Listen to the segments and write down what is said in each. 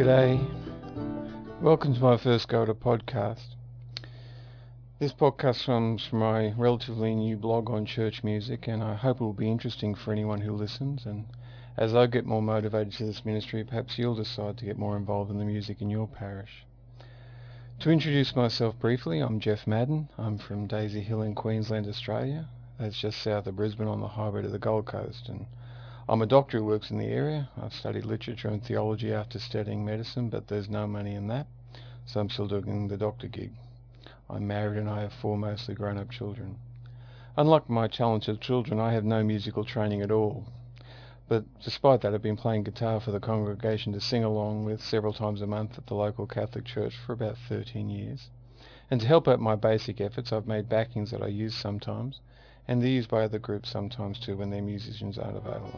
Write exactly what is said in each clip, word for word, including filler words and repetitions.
G'day. Welcome to my first go at a podcast. This podcast comes from my relatively new blog on church music, and I hope it will be interesting for anyone who listens. And as I get more motivated to this ministry, perhaps you'll decide to get more involved in the music in your parish. To introduce myself briefly, I'm Jeff Madden. I'm from Daisy Hill in Queensland, Australia. That's just south of Brisbane on the highway to the Gold Coast. And I'm a doctor who works in the area. I've studied literature and theology after studying medicine, but there's no money in that, so I'm still doing the doctor gig. I'm married and I have four mostly grown-up children. Unlike my talented children, I have no musical training at all. But despite that, I've been playing guitar for the congregation to sing along with several times a month at the local Catholic church for about thirteen years. And to help out my basic efforts, I've made backings that I use sometimes, and they're used by other groups sometimes too when their musicians aren't available.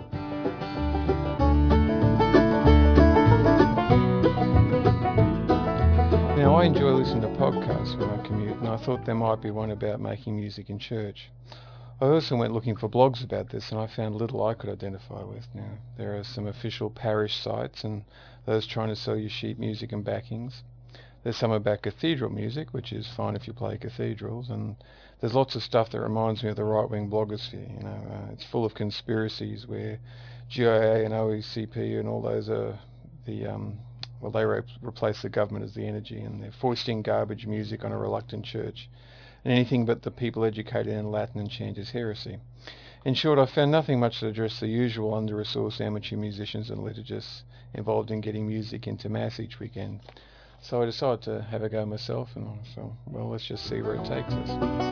Now, I enjoy listening to podcasts when I commute, and I thought there might be one about making music in church. I also went looking for blogs about this, and I found little I could identify with. Now, there are some official parish sites and those trying to sell you sheet music and backings. There's some about cathedral music, which is fine if you play cathedrals, and there's lots of stuff that reminds me of the right-wing blogosphere. You know, uh, it's full of conspiracies where G I A and O E C P and all those are the um, well, they re- replace the government as the energy, and they're foisting garbage music on a reluctant church, and anything but the people educated in Latin and chant is heresy. In short, I found nothing much to address the usual under-resourced amateur musicians and liturgists involved in getting music into Mass each weekend. So I decided to have a go myself, and I thought, well, let's just see where it takes us.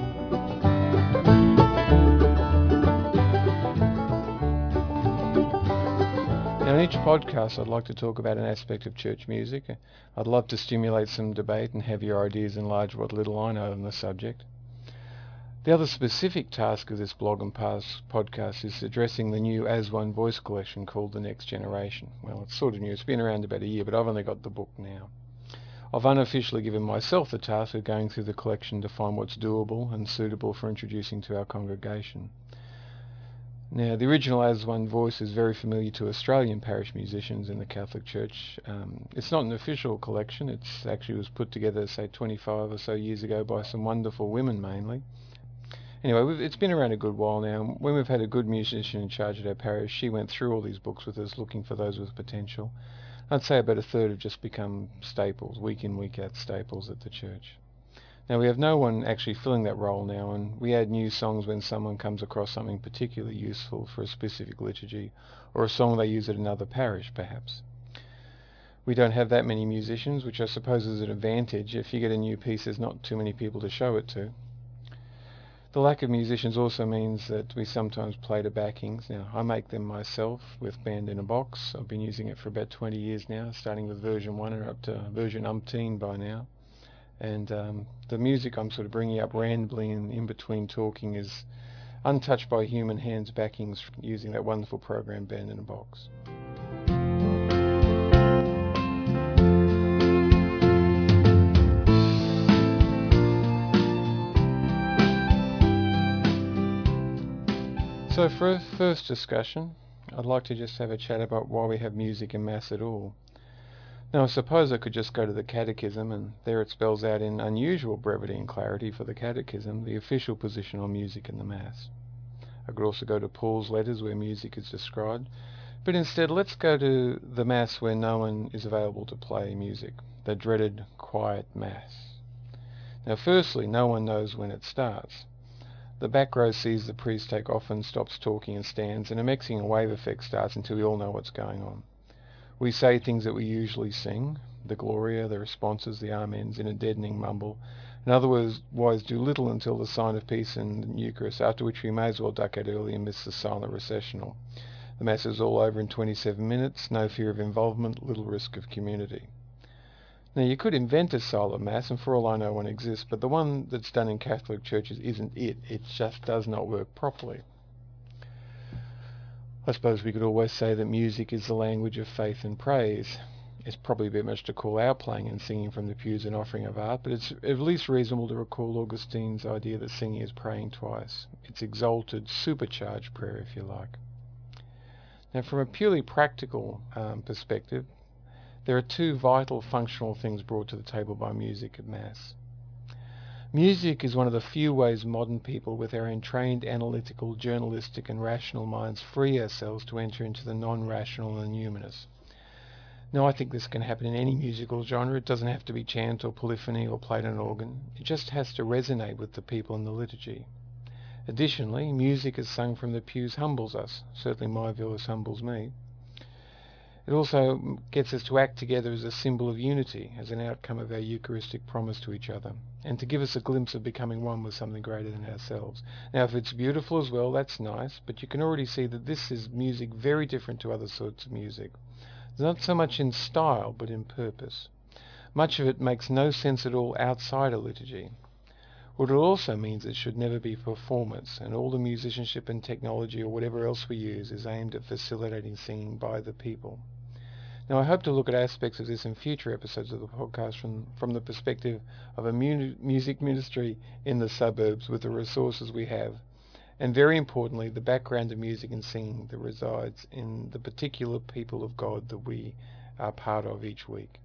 Now, in each podcast, I'd like to talk about an aspect of church music. I'd love to stimulate some debate and have your ideas enlarge what little I know on the subject. The other specific task of this blog and past podcast is addressing the new As One Voice collection called The Next Generation. Well, it's sort of new. It's been around about a year, but I've only got the book now. I've unofficially given myself the task of going through the collection to find what's doable and suitable for introducing to our congregation. Now, the original As One Voice is very familiar to Australian parish musicians in the Catholic Church. Um, it's not an official collection. It's actually was put together, say, twenty-five or so years ago by some wonderful women mainly. Anyway, we've, it's been around a good while now. When we've had a good musician in charge at our parish, she went through all these books with us, looking for those with potential. I'd say about a third have just become staples, week in, week out staples at the church. Now, we have no one actually filling that role now, and we add new songs when someone comes across something particularly useful for a specific liturgy, or a song they use at another parish, perhaps. We don't have that many musicians, which I suppose is an advantage. If you get a new piece, there's not too many people to show it to. The lack of musicians also means that we sometimes play to backings. Now, I make them myself with Band in a Box. I've been using it for about twenty years now, starting with version one and up to version umpteen by now. And um, the music I'm sort of bringing up randomly in, in between talking is untouched by human hands backings using that wonderful program Band in a Box. So for a first discussion, I'd like to just have a chat about why we have music in Mass at all. Now, I suppose I could just go to the Catechism, and there it spells out in unusual brevity and clarity for the Catechism the official position on music in the Mass. I could also go to Paul's letters where music is described, but instead let's go to the Mass where no one is available to play music, the dreaded quiet Mass. Now, firstly, no one knows when it starts. The back row sees the priest take off and stops talking and stands, and a mixing and wave effect starts until we all know what's going on. We say things that we usually sing, the Gloria, the responses, the Amens, in a deadening mumble. In other words, do little until the sign of peace and Eucharist, after which we may as well duck out early and miss the silent recessional. The Mass is all over in twenty-seven minutes, no fear of involvement, little risk of community. Now, you could invent a silent Mass, and for all I know one exists, but the one that's done in Catholic churches isn't it. It just does not work properly. I suppose we could always say that music is the language of faith and praise. It's probably a bit much to call our playing and singing from the pews an offering of art, but it's at least reasonable to recall Augustine's idea that singing is praying twice. It's exalted, supercharged prayer, if you like. Now, from a purely practical um, perspective, There are two vital functional things brought to the table by music at Mass. Music is one of the few ways modern people with our entrained analytical, journalistic and rational minds free ourselves to enter into the non-rational and numinous. Now, I think this can happen in any musical genre. It doesn't have to be chant or polyphony or played on an organ. It just has to resonate with the people in the liturgy. Additionally, music as sung from the pews humbles us. Certainly my voice humbles me. It also gets us to act together as a symbol of unity, as an outcome of our Eucharistic promise to each other, and to give us a glimpse of becoming one with something greater than ourselves. Now, if it's beautiful as well, that's nice, but you can already see that this is music very different to other sorts of music. It's not so much in style, but in purpose. Much of it makes no sense at all outside a liturgy. What it also means it should never be performance, and all the musicianship and technology or whatever else we use is aimed at facilitating singing by the people. Now, I hope to look at aspects of this in future episodes of the podcast from, from the perspective of a mu- music ministry in the suburbs with the resources we have, and very importantly, the background of music and singing that resides in the particular people of God that we are part of each week.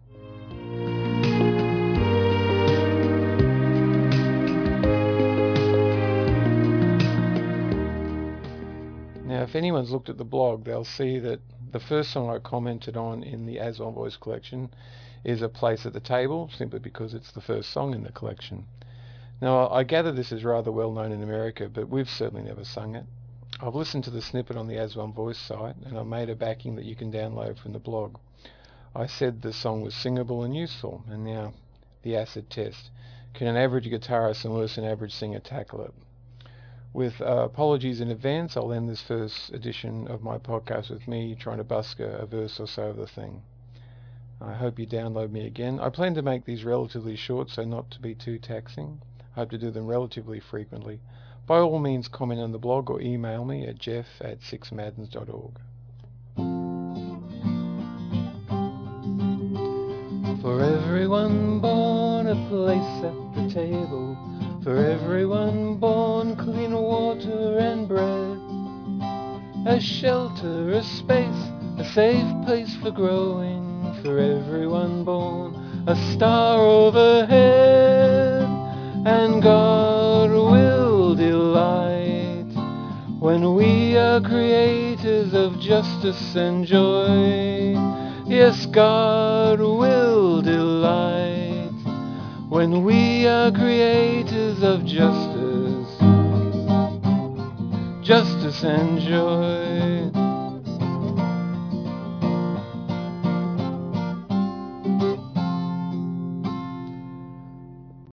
Now, if anyone's looked at the blog, they'll see that the first song I commented on in the As One Voice collection is A Place at the Table, simply because it's the first song in the collection. Now, I gather this is rather well known in America, but we've certainly never sung it. I've listened to the snippet on the As One Voice site, and I've made a backing that you can download from the blog. I said the song was singable and useful, and now the acid test. Can an average guitarist and worse an average singer tackle it? With uh, apologies in advance, I'll end this first edition of my podcast with me trying to busk a, a verse or so of the thing. I hope you download me again. I plan to make these relatively short, so not to be too taxing. I hope to do them relatively frequently. By all means, comment on the blog or email me at jeff at six maddens dot org. For everyone born a place at the table, for everyone born clean water and bread, a shelter, a space, a safe place for growing, for everyone born a star overhead. And God will delight when we are creators of justice and joy. Yes, God will delight when we are creators of justice, justice and joy.